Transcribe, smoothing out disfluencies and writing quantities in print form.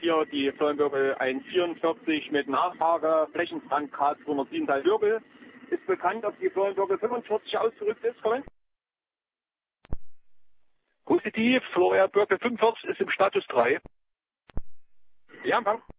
hier die Florian 144 mit Nachfrage, Flächenbrand K207 Wirbel. Ist bekannt, dass die Florian 45 ausgerückt ist, Colin? Positiv, Florian 45 ist im Status 3. Ja, Empfang.